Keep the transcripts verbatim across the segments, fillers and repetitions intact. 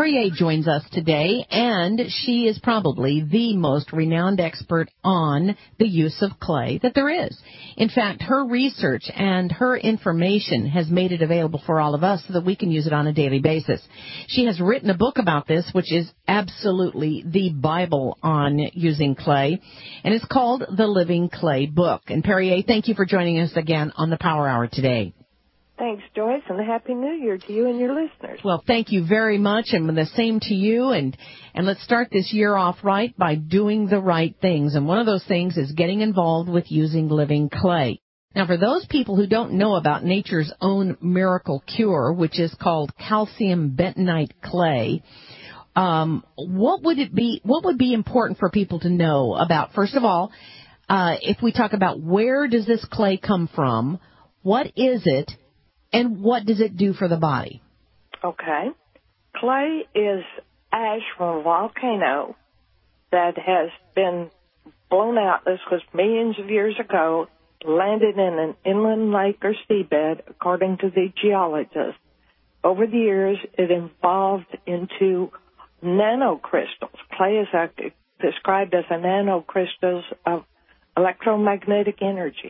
Perrier joins us today, and she is probably the most renowned expert on the use of clay that there is. In fact, her research and her information has made it available for all of us so that we can use it on a daily basis. She has written a book about this, which is absolutely the Bible on using clay, and it's called The Living Clay Book. And Perrier, thank you for joining us again on the Power Hour today. Thanks, Joyce, and a Happy New Year to you and your listeners. Well, thank you very much, and the same to you. And, and let's start this year off right by doing the right things. And one of those things is getting involved with using living clay. Now, for those people who don't know about nature's own miracle cure, which is called calcium bentonite clay, um, what would it be? What would be important for people to know about? First of all, uh, if we talk about where does this clay come from, what is it? And what does it do for the body? Okay. Clay is ash from a volcano that has been blown out. This was millions of years ago, landed in an inland lake or seabed, according to the geologists. Over the years, it evolved into nanocrystals. Clay is a, described as a nanocrystals of electromagnetic energy.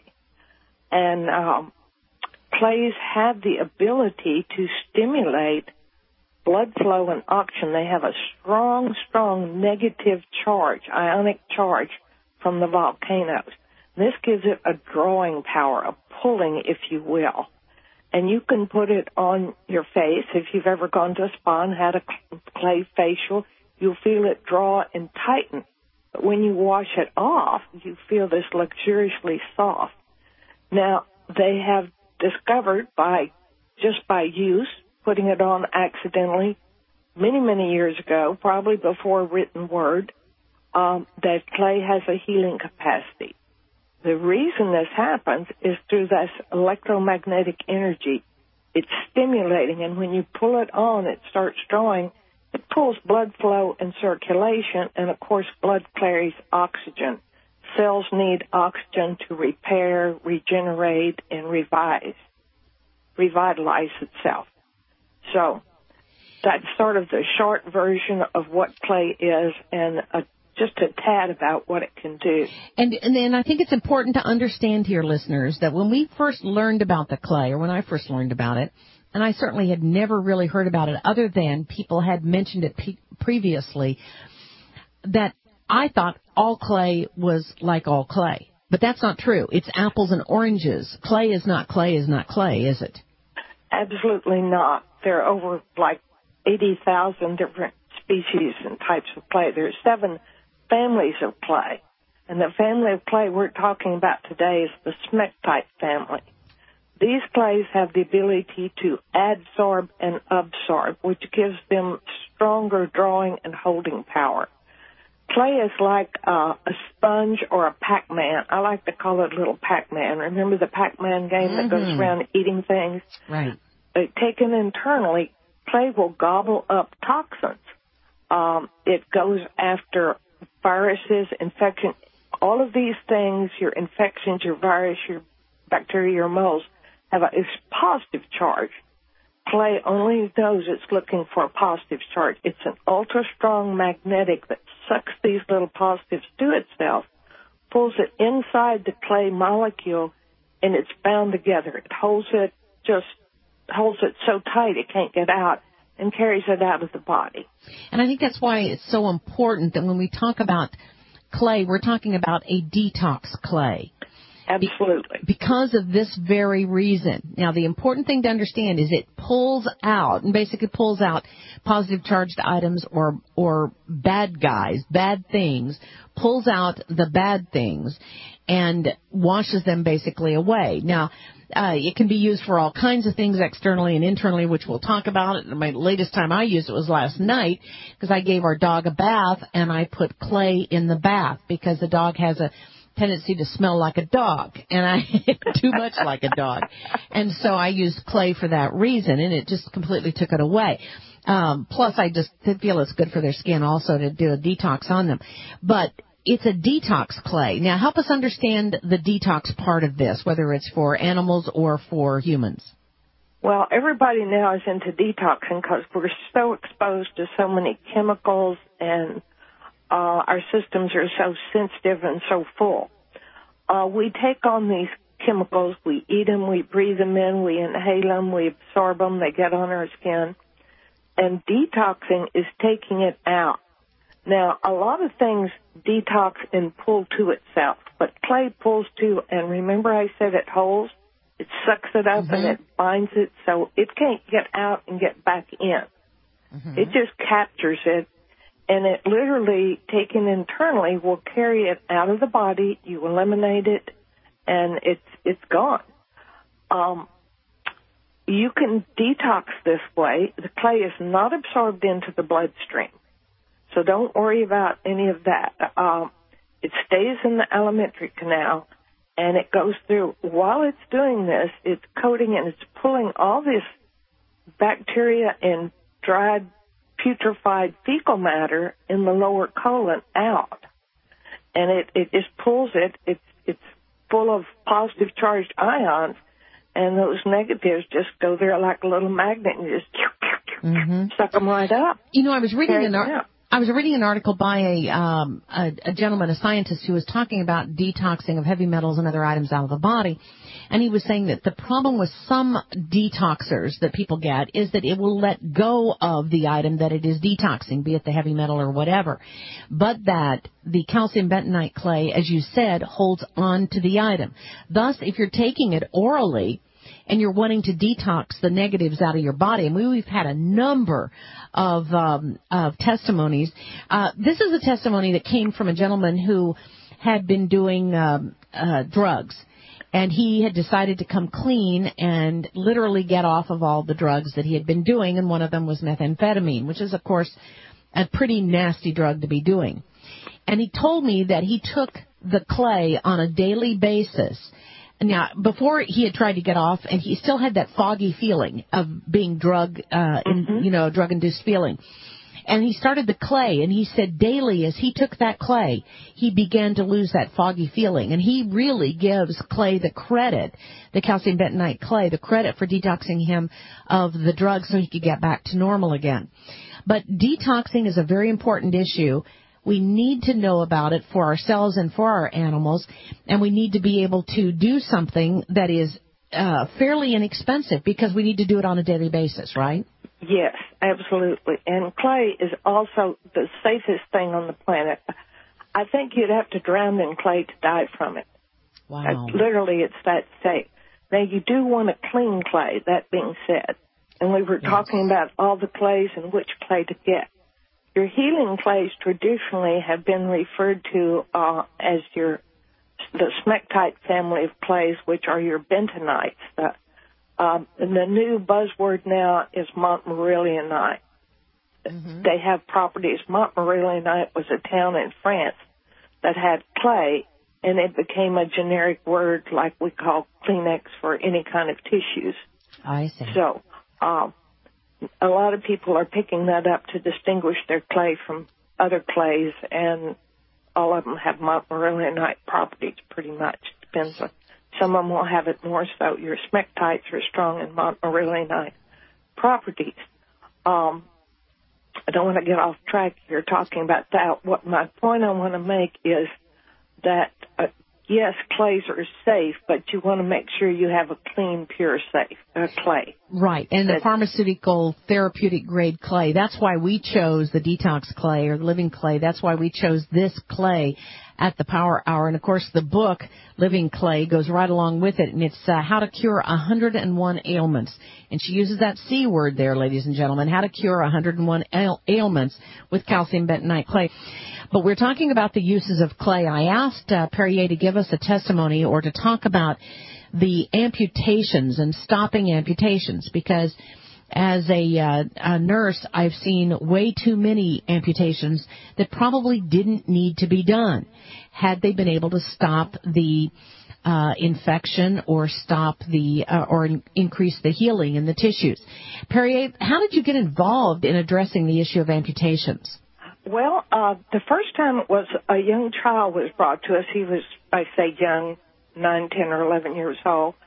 And um, clays have the ability to stimulate blood flow and oxygen. They have a strong, strong negative charge, ionic charge from the volcanoes. This gives it a drawing power, a pulling, if you will. And you can put it on your face. If you've ever gone to a spa and had a clay facial, you'll feel it draw and tighten. But when you wash it off, you feel this luxuriously soft. Now, they have discovered by just by use, putting it on accidentally, many, many years ago, probably before written word, um, that clay has a healing capacity. The reason this happens is through this electromagnetic energy. It's stimulating, and when you pull it on, it starts drawing. It pulls blood flow and circulation, and, of course, blood carries oxygen. Cells need oxygen to repair, regenerate, and revise, revitalize itself. So that's sort of the short version of what clay is, and a, just a tad about what it can do. And, and then I think it's important to understand here, listeners, that when we first learned about the clay, or when I first learned about it, and I certainly had never really heard about it other than people had mentioned it pe- previously, that I thought all clay was like all clay. But that's not true. It's apples and oranges. Clay is not clay is not clay, is it? Absolutely not. There are over like eighty thousand different species and types of clay. There are seven families of clay. And the family of clay we're talking about today is the smectite family. These clays have the ability to adsorb and absorb, which gives them stronger drawing and holding power. Clay is like uh, a sponge or a Pac-Man. I like to call it a little Pac-Man. Remember the Pac-Man game mm-hmm. that goes around eating things? Right. Uh, taken internally, clay will gobble up toxins. Um, it goes after viruses, infection. All of these things, your infections, your virus, your bacteria, your molds, have a it's positive charge. Clay only knows it's looking for a positive charge. It's an ultra-strong magnetic that sucks these little positives to itself, pulls it inside the clay molecule, and it's bound together. It holds it just holds it so tight it can't get out and carries it out of the body. And I think that's why it's so important that when we talk about clay, we're talking about a detox clay. Absolutely. Because of this very reason. Now, the important thing to understand is it pulls out, and basically pulls out positive charged items or or bad guys, bad things, pulls out the bad things, and washes them basically away. Now, uh, it can be used for all kinds of things externally and internally, which we'll talk about. My latest time I used it was last night because I gave our dog a bath, and I put clay in the bath because the dog has a tendency to smell like a dog, and I too much like a dog. And so I used clay for that reason, and it just completely took it away. Um, plus, I just feel it's good for their skin also to do a detox on them. But it's a detox clay. Now, help us understand the detox part of this, whether it's for animals or for humans. Well, everybody now is into detoxing because we're so exposed to so many chemicals, and uh, our systems are so sensitive and so full. Uh, we take on these chemicals, we eat them, we breathe them in, we inhale them, we absorb them, they get on our skin, and detoxing is taking it out. Now, a lot of things detox and pull to itself, but clay pulls to, and remember I said it holds? It sucks it up mm-hmm. and it binds it, so it can't get out and get back in. Mm-hmm. It just captures it, and it literally, taken internally, will carry it out of the body. You eliminate it, and it's it's gone. Um, you can detox this way. The clay is not absorbed into the bloodstream, so don't worry about any of that. Um, it stays in the alimentary canal, and it goes through. While it's doing this, it's coating and it's pulling all this bacteria and dried, putrefied fecal matter in the lower colon out. And it, it just pulls it. It's, it's full of positive charged ions, and those negatives just go there like a little magnet and just mm-hmm. suck them right up. You know, I was reading an article. I was reading an article by a, um, a, a gentleman, a scientist, who was talking about detoxing of heavy metals and other items out of the body. And he was saying that the problem with some detoxers that people get is that it will let go of the item that it is detoxing, be it the heavy metal or whatever. But that the calcium bentonite clay, as you said, holds on to the item. Thus, if you're taking it orally, and you're wanting to detox the negatives out of your body, and we, we've had a number of, um, of testimonies. Uh, this is a testimony that came from a gentleman who had been doing um, uh, drugs, and he had decided to come clean and literally get off of all the drugs that he had been doing, and one of them was methamphetamine, which is, of course, a pretty nasty drug to be doing. And he told me that he took the clay on a daily basis. Now, before he had tried to get off, and he still had that foggy feeling of being drug, uh, in, mm-hmm. you know, drug-induced feeling. And he started the clay, and he said daily as he took that clay, he began to lose that foggy feeling. And he really gives clay the credit, the calcium bentonite clay, the credit for detoxing him of the drugs so he could get back to normal again. But detoxing is a very important issue. We need to know about it for ourselves and for our animals, and we need to be able to do something that is uh, fairly inexpensive because we need to do it on a daily basis, right? Yes, absolutely. And clay is also the safest thing on the planet. I think you'd have to drown in clay to die from it. Wow. Uh, literally, it's that safe. Now, you do want a clean clay, that being said. And we were yes. talking about all the clays and which clay to get. Your healing clays traditionally have been referred to uh, as your the smectite family of clays, which are your bentonites. The, um, and the new buzzword now is montmorillionite. Mm-hmm. They have properties. Montmorillionite was a town in France that had clay, and it became a generic word like we call Kleenex for any kind of tissues. I see. So, um, a lot of people are picking that up to distinguish their clay from other clays, and all of them have montmorillionite properties pretty much. Depends on, some of them will have it more so. Your smectites are strong in montmorillionite properties. Um, I don't want to get off track here talking about that. What my point I want to make is that, uh, yes, clays are safe, but you want to make sure you have a clean, pure, safe uh, clay. Right, and the pharmaceutical therapeutic grade clay. That's why we chose the detox clay or the living clay. That's why we chose this clay at the Power Hour. And, of course, the book, Living Clay, goes right along with it, and it's uh, How to Cure one hundred one Ailments. And she uses that C word there, ladies and gentlemen, how to cure one hundred one ail- ailments with calcium bentonite clay. But we're talking about the uses of clay. I asked uh, Perrier to give us a testimony or to talk about the amputations and stopping amputations, because as a, uh, a nurse, I've seen way too many amputations that probably didn't need to be done had they been able to stop the uh, infection or stop the uh, or in- increase the healing in the tissues. Perrier, how did you get involved in addressing the issue of amputations? Well, uh, the first time it was a young child was brought to us. He was, I say young, nine, ten, or eleven years old.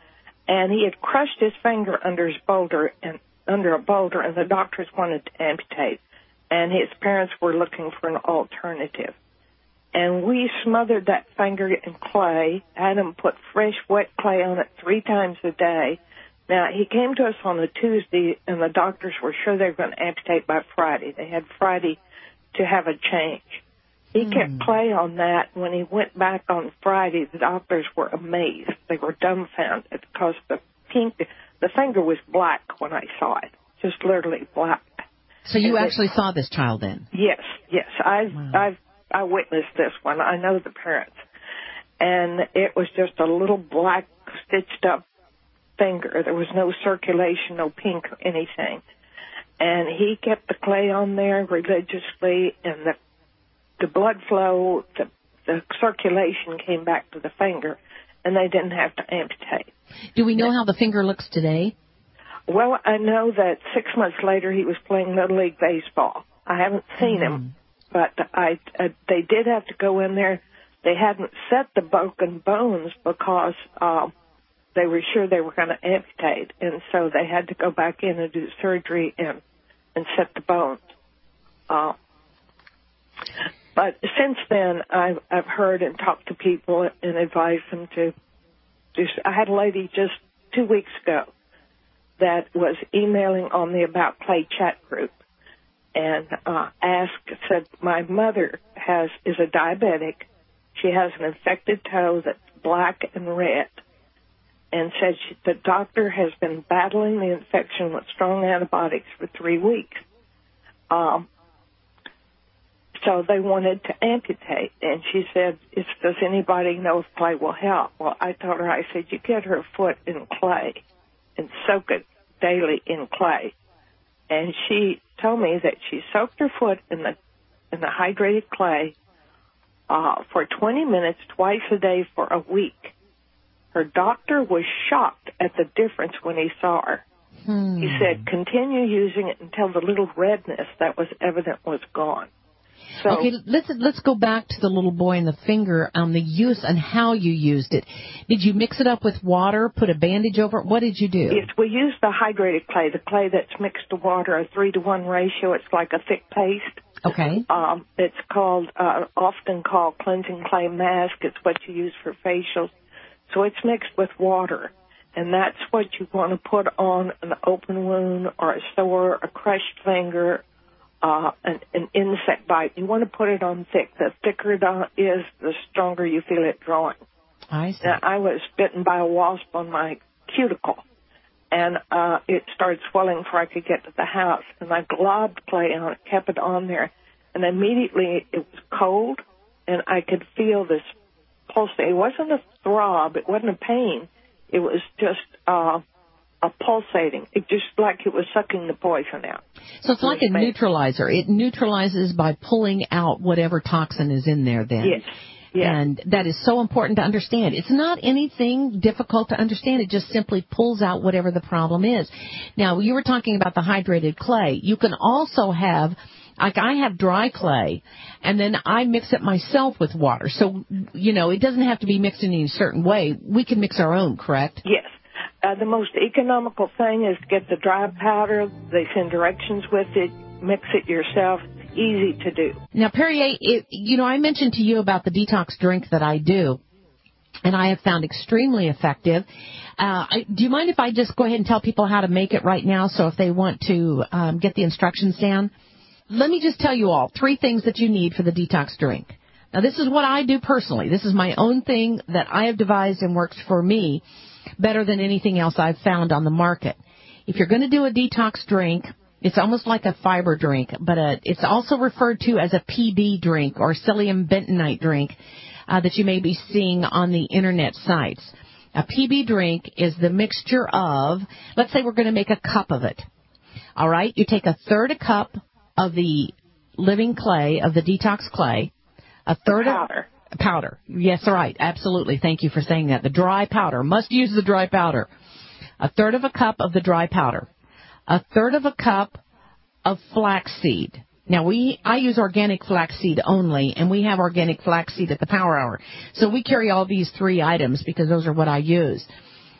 and he had crushed his finger under his boulder and under a boulder, and the doctors wanted to amputate, and his parents were looking for an alternative. And we smothered that finger in clay, had him put fresh, wet clay on it three times a day. Now, he came to us on a Tuesday, and the doctors were sure they were going to amputate by Friday. They had Friday to have a change. He mm. kept clay on that. When he went back on Friday, the doctors were amazed. They were dumbfounded because the pink, the finger was black when I saw it, just literally black. So you and actually it, saw this child then? Yes, yes. I've, wow. I've, I witnessed this one. I know the parents. And it was just a little black stitched up finger. There was no circulation, no pink, anything. And he kept the clay on there religiously, and the the blood flow, the, the circulation came back to the finger, and they didn't have to amputate. Do we know how the finger looks today? Well, I know that six months later he was playing Little League Baseball. I haven't seen mm-hmm. him, but I, I, they did have to go in there. They hadn't set the broken bones because uh, they were sure they were going to amputate, and so they had to go back in and do surgery and, and set the bones. Uh, but since then, I've, I've heard and talked to people and advised them to do. I had a lady just two weeks ago that was emailing on the About Clay chat group and uh, asked, said, my mother has is a diabetic. She has an infected toe that's black and red, and said she, the doctor has been battling the infection with strong antibiotics for three weeks. Um, so they wanted to amputate, and she said, is, does anybody know if clay will help? Well, I told her, I said, you get her foot in clay and soak it daily in clay. And she told me that she soaked her foot in the in the hydrated clay uh, for twenty minutes twice a day for a week. Her doctor was shocked at the difference when he saw her. Hmm. He said, continue using it until the little redness that was evident was gone. So, okay, let's let's go back to the little boy and the finger on the use and how you used it. Did you mix it up with water, put a bandage over it? What did you do? Yes, we used the hydrated clay, the clay that's mixed to water, a three to one ratio. It's like a thick paste. Okay. Um, it's called, uh, often called cleansing clay mask. It's what you use for facials. So it's mixed with water, and that's what you want to put on an open wound or a sore, a crushed finger, uh, an, an insect bite. You want to put it on thick. The thicker it is, the stronger you feel it drawing. I see. Now, I was bitten by a wasp on my cuticle, and uh, it started swelling before I could get to the house, and I globbed clay on it, kept it on there, and immediately it was cold, and I could feel this pulsing. It wasn't a throb. It wasn't a pain. It was just uh, a pulsating. It just like it was sucking the poison out. So it's like a neutralizer. It neutralizes by pulling out whatever toxin is in there then. Yes. Yeah. And that is so important to understand. It's not anything difficult to understand. It just simply pulls out whatever the problem is. Now, you were talking about the hydrated clay. You can also have, like I have dry clay, and then I mix it myself with water. So, you know, it doesn't have to be mixed in any certain way. We can mix our own, correct? Yes. Uh, the most economical thing is to get the dry powder. They send directions with it. Mix it yourself. Easy to do. Now, Perrier, it, you know, I mentioned to you about the detox drink that I do, and I have found extremely effective. Uh, I, do you mind if I just go ahead and tell people how to make it right now, so if they want to um, get the instructions down? Let me just tell you all three things that you need for the detox drink. Now, this is what I do personally. This is my own thing that I have devised and works for me better than anything else I've found on the market. If you're going to do a detox drink, it's almost like a fiber drink, but uh, it's also referred to as a P B drink or psyllium bentonite drink uh, that you may be seeing on the internet sites. A P B drink is the mixture of, let's say we're going to make a cup of it. All right, you take a third a cup of the living clay, of the detox clay, a third the powder. of powder. Yes, all right, absolutely. Thank you for saying that. The dry powder. Must use the dry powder. A third of a cup of the dry powder. A third of a cup of flaxseed. Now, we I use organic flaxseed only, and we have organic flaxseed at the Power Hour. So we carry all these three items because those are what I use.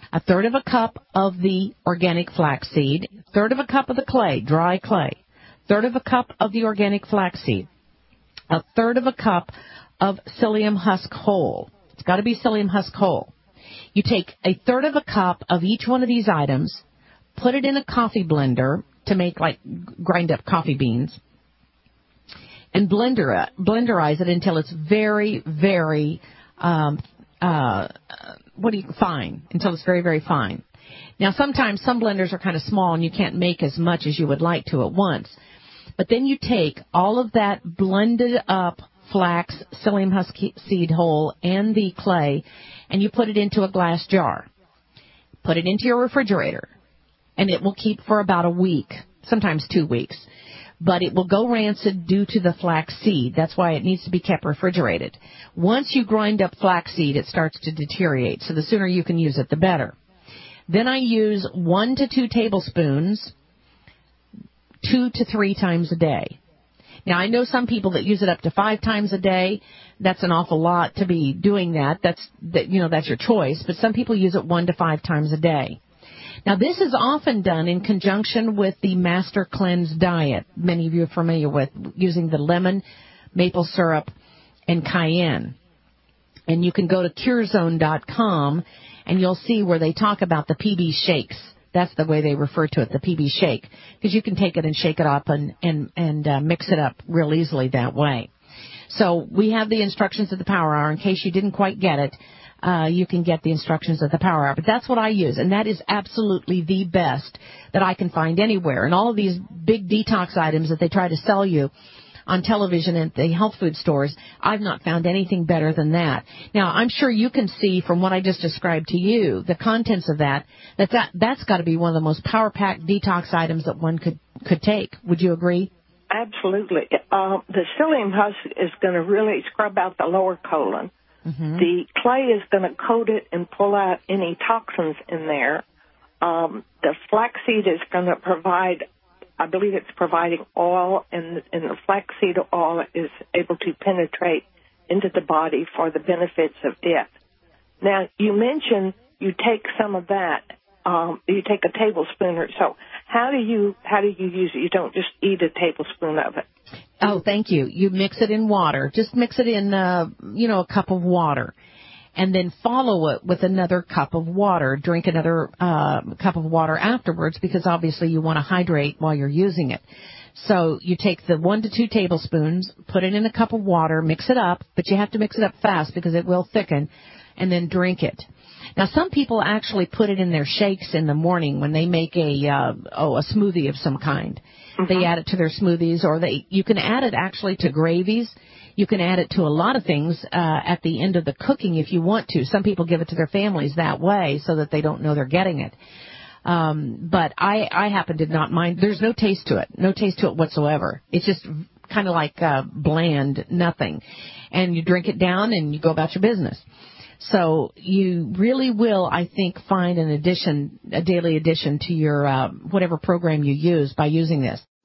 a third of a cup of the organic flaxseed, third of a cup of the clay, dry clay, third of a cup of the organic flaxseed, a third of a cup of psyllium husk whole. It's got to be psyllium husk whole. You take a third of a cup of each one of these items, put it in a coffee blender to make, like, grind up coffee beans, and blender it, blenderize it until it's very, very, um, uh, what do you, fine, until it's very, very fine. Now, sometimes some blenders are kind of small and you can't make as much as you would like to at once. But then you take all of that blended up flax, psyllium husk seed whole, and the clay, and you put it into a glass jar. Put it into your refrigerator, and it will keep for about a week, sometimes two weeks. But it will go rancid due to the flaxseed. That's why it needs to be kept refrigerated. Once you grind up flaxseed, it starts to deteriorate, so the sooner you can use it, the better. Then I use one to two tablespoons, two to three times a day. Now, I know some people that use it up to five times a day. That's an awful lot to be doing that. That's, that, you know, that's your choice. But some people use it one to five times a day. Now, this is often done in conjunction with the Master Cleanse diet. Many of you are familiar with using the lemon, maple syrup, and cayenne. And you can go to cure zone dot com, and you'll see where they talk about the P B shakes. That's the way they refer to it, the P B shake, because you can take it and shake it up and, and, and uh, mix it up real easily that way. So we have the instructions of the Power Hour. In case you didn't quite get it, uh, you can get the instructions of the Power Hour. But that's what I use, and that is absolutely the best that I can find anywhere. And all of these big detox items that they try to sell you on television and the health food stores, I've not found anything better than that. Now, I'm sure you can see from what I just described to you, the contents of that, that, that that's got to be one of the most power-packed detox items that one could, could take. Would you agree? Absolutely. Uh, the psyllium husk is going to really scrub out the lower colon. Mm-hmm. The clay is going to coat it and pull out any toxins in there. Um, the flaxseed is going to provide, I believe it's providing oil, and, and the flaxseed oil is able to penetrate into the body for the benefits of death. Now, you mentioned you take some of that. Um, you take a tablespoon or so. How do you how do you use it? You don't just eat a tablespoon of it. Oh, thank you. You mix it in water. Just mix it in, uh, you know, a cup of water. And then follow it with another cup of water. Drink another uh, cup of water afterwards, because obviously you want to hydrate while you're using it. So you take the one to two tablespoons, put it in a cup of water, mix it up, but you have to mix it up fast because it will thicken, and then drink it. Now, some people actually put it in their shakes in the morning when they make a uh, oh a smoothie of some kind. Mm-hmm. They add it to their smoothies, or they you can add it actually to gravies. You can add it to a lot of things uh, at the end of the cooking if you want to. Some people give it to their families that way so that they don't know they're getting it. Um, but I, I happen to not mind. There's no taste to it, no taste to it whatsoever. It's just kind of like uh, bland, nothing. And you drink it down and you go about your business. So you really will, I think, find an addition, a daily addition to your uh, whatever program you use by using this.